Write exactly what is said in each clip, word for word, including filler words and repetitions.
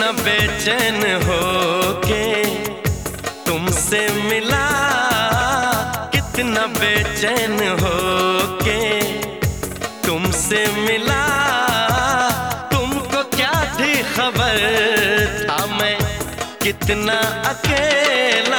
कितना बेचैन हो के तुमसे मिला, कितना बेचैन हो के तुमसे मिला। तुमको क्या थी खबर था मैं कितना अकेला।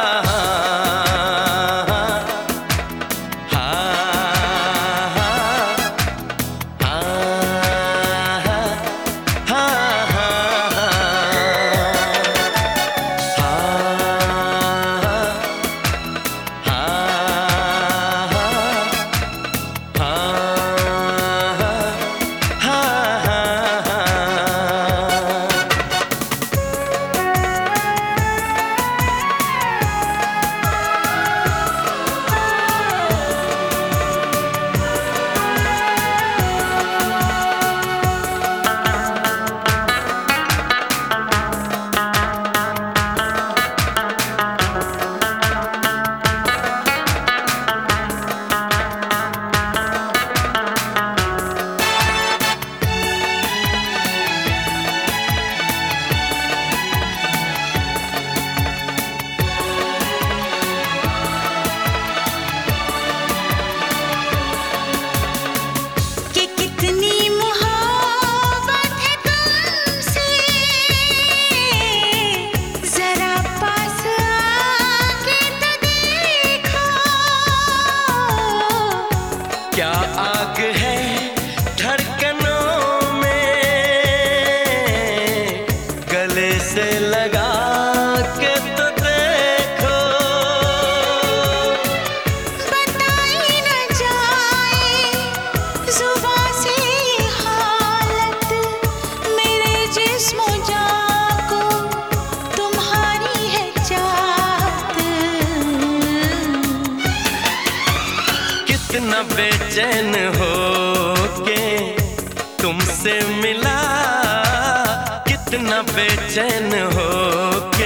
क्या आग है धड़कनों में, गले से लगा के तो देखो। बताई न जाए जुबां से हालत मेरे जिस्म जान को तुम्हारी है चाहत। कितना बेचैन हो के तुमसे मिला, कितना बेचैन हो के।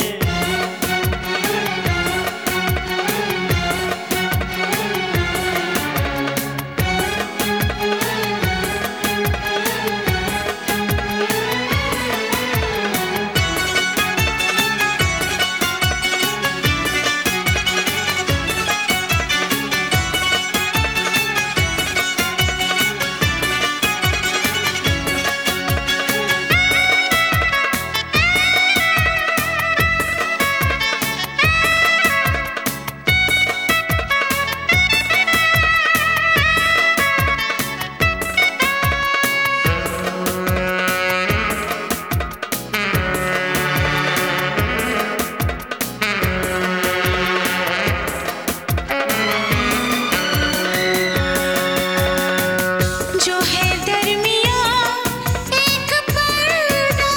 जो है दरमियाँ एक पर्दा,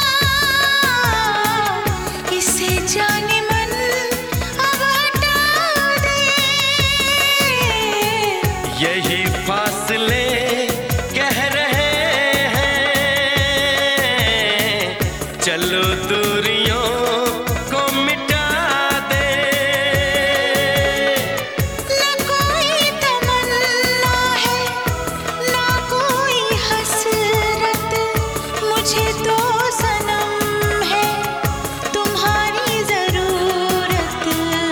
इसे जाने मन अब हटा दे। यही फासले कह रहे हैं, चलो दूरियों को मिटा दे। न कोई तमन्ना है ना कोई हसरत, मुझे तो सनम है तुम्हारी जरूरत।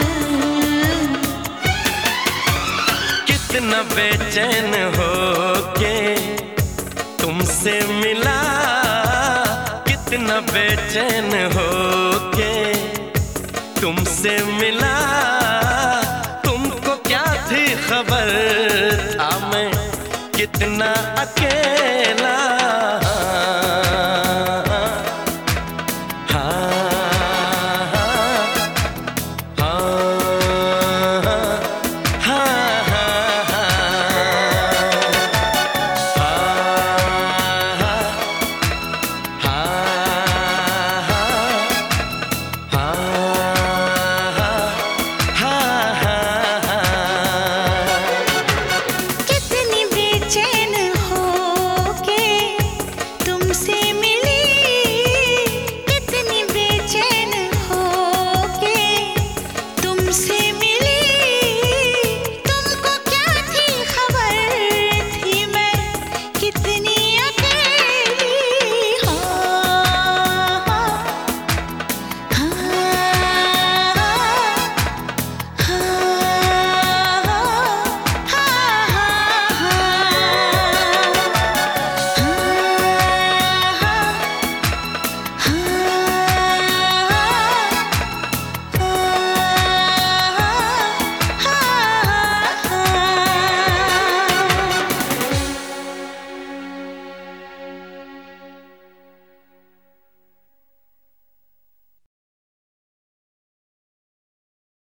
कितना बेचैन हो के तुमसे मिला, कितना बेचैन हो के तुमसे मिला। तुमको क्या थी खबर था मैं कितना अकेला।